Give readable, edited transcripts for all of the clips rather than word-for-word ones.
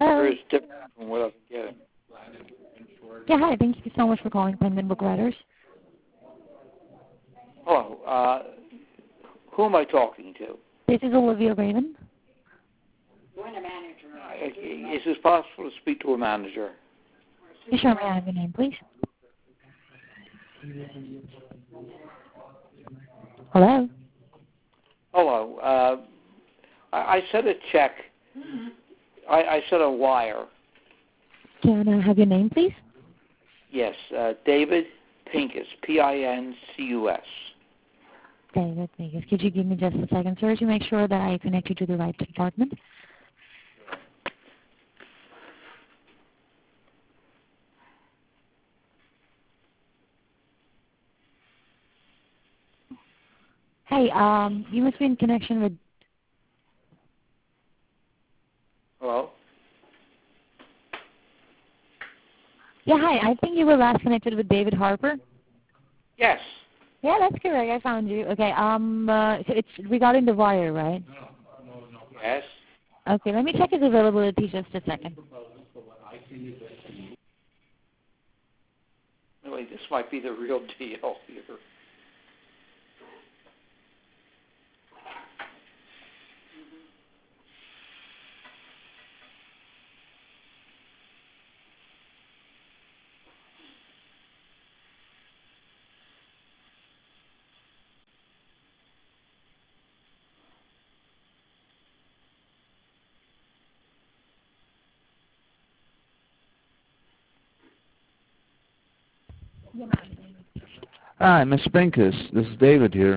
Hello. is different from what I've been getting. Yeah, hi. Thank you so much for calling Penguin Book Writers. Hello. Who am I talking to? This is Olivia Raven. Is it possible to speak to a manager? You sure may I have your name, please? Hello. Hello. I sent a check. I sent a wire. Can I have your name, please? Yes, David Pincus, Pincus. David Pincus. Could you give me just a second, sir, to make sure that I connect you to the right department? Hey, you must be in connection with... Hello? Yeah, hi. I think you were last connected with David Harper. Yes. Yeah, that's correct. I found you. Okay, so it's regarding the wire, right? Yes. Okay, let me check his availability just a second. Really, this might be the real deal here. Hi, Mr. Pincus. This is David here.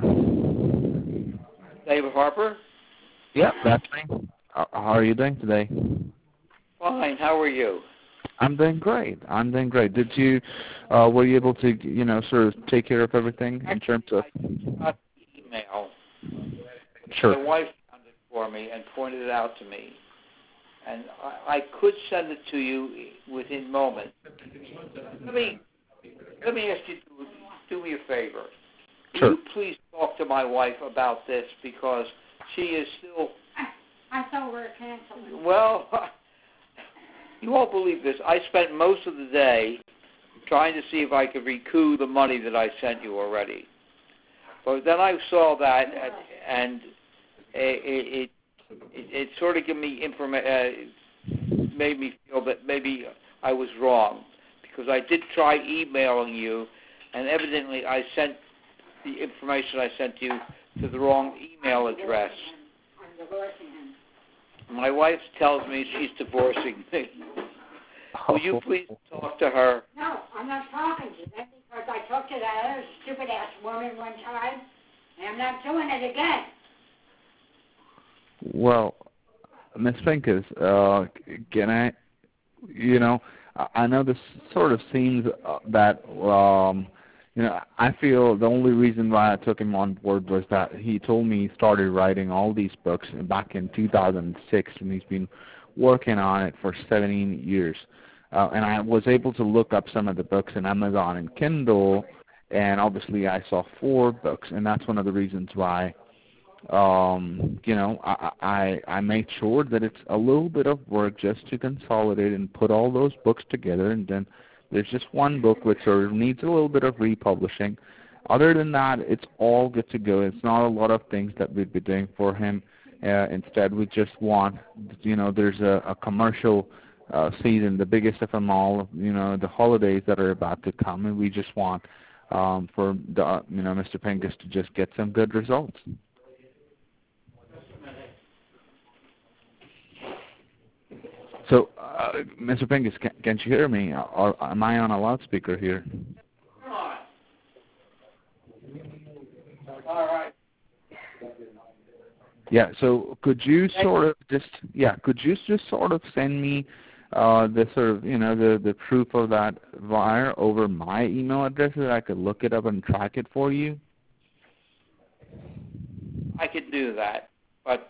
David Harper? Yep, that's me. How are you doing today? Fine. How are you? I'm doing great. Did you, were you able to, sort of take care of everything in terms of... I got the email. Sure. My wife found it for me and pointed it out to me. And I could send it to you within moments. Let me ask you to do me a favor. Sure. Will you please talk to my wife about this, because she is still... I thought we were canceling. Well, you won't believe this. I spent most of the day trying to see if I could recoup the money that I sent you already. But then I saw that, and it sort of gave me made me feel that maybe I was wrong, because I did try emailing you, and evidently I sent the information I sent you to the wrong email address. I'm divorcing him. My wife tells me she's divorcing me. Will you please talk to her? No, I'm not talking to them because I talked to that other stupid-ass woman one time, and I'm not doing it again. Well, Ms. Pincus, can I, I know this sort of seems that, I feel the only reason why I took him on board was that he told me he started writing all these books back in 2006, and he's been working on it for 17 years. And I was able to look up some of the books in Amazon and Kindle, and obviously I saw 4 books, and that's one of the reasons why I made sure that it's a little bit of work just to consolidate and put all those books together, and then there's just one book which sort of needs a little bit of republishing. Other than that, it's all good to go. It's not a lot of things that we'd be doing for him. Instead, we just want, there's a commercial season, the biggest of them all, the holidays that are about to come, and we just want for Mr. Pincus to just get some good results. So, Mr. Pincus, can't you hear me? Or am I on a loudspeaker here? Come on. All right. Yeah. So, could you sort of send me the sort of the proof of that wire over my email address so that I could look it up and track it for you? I could do that, but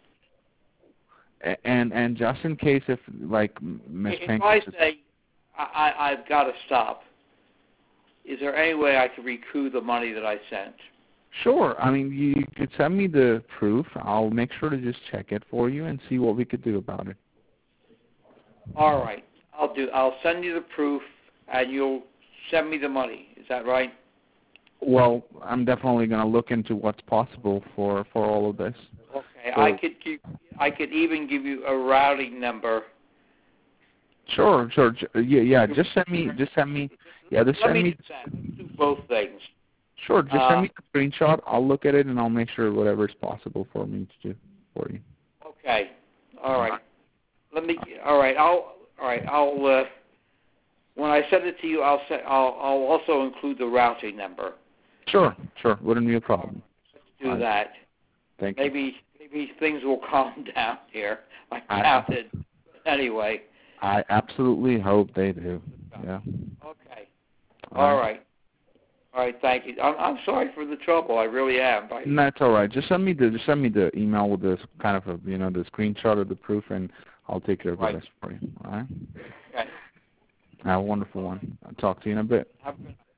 and just in case if Ms. if Pincus, I say I've got to stop, is there any way I could recoup the money that I sent? Sure. I mean, you could send me the proof. I'll make sure to just check it for you and see what we could do about it. All right. I'll send you the proof, and you'll send me the money. Is that right? Well, I'm definitely going to look into what's possible for all of this. Okay. So, I could even give you a routing number. Sure. Yeah. Just send me. Yeah. Just Let send me. do both things. Sure. Just send me the screenshot. I'll look at it and I'll make sure whatever is possible for me to do for you. Okay. All right. I'll when I send it to you, I'll also include the routing number. Sure. Wouldn't be a problem. Let's do that. Thank you. Maybe things will calm down here. I doubt it. Anyway. I absolutely hope they do. Yeah. Okay. All right. Thank you. I'm sorry for the trouble. I really am. That's all right. Just send me the email with this kind of the screenshot of the proof, and I'll take care of the rest for you. All right. Okay. Have a wonderful one. I'll talk to you in a bit. Have a good night.